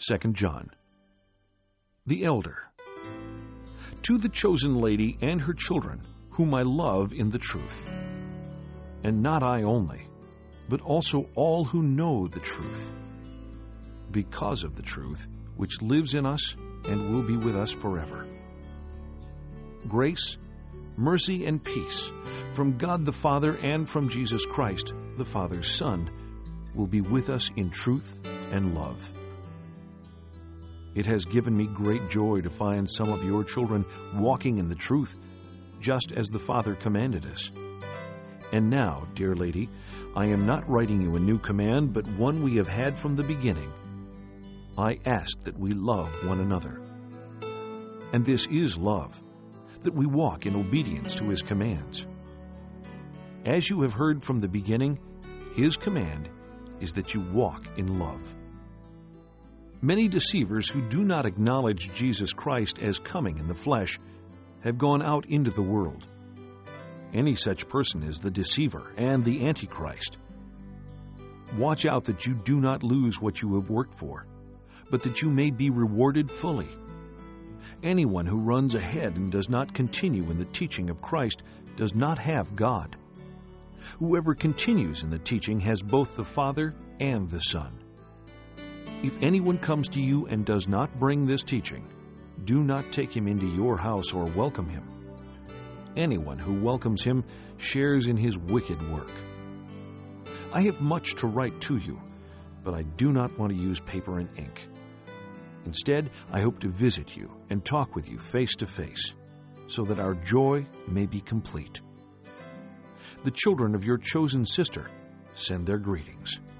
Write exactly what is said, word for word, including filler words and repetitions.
Second John. The Elder. To the chosen lady and her children, whom I love in the truth. And not I only, but also all who know the truth, because of the truth, which lives in us and will be with us forever. Grace, mercy, and peace from God the Father and from Jesus Christ, the Father's Son, will be with us in truth and love. It has given me great joy to find some of your children walking in the truth, just as the Father commanded us. And now, dear lady, I am not writing you a new command, but one we have had from the beginning. I ask that we love one another. And this is love, that we walk in obedience to His commands. As you have heard from the beginning, His command is that you walk in love. Many deceivers who do not acknowledge Jesus Christ as coming in the flesh have gone out into the world. Any such person is the deceiver and the Antichrist. Watch out that you do not lose what you have worked for, but that you may be rewarded fully. Anyone who runs ahead and does not continue in the teaching of Christ does not have God. Whoever continues in the teaching has both the Father and the Son. If anyone comes to you and does not bring this teaching, do not take him into your house or welcome him. Anyone who welcomes him shares in his wicked work. I have much to write to you, but I do not want to use paper and ink. Instead, I hope to visit you and talk with you face to face, so that our joy may be complete. The children of your chosen sister send their greetings.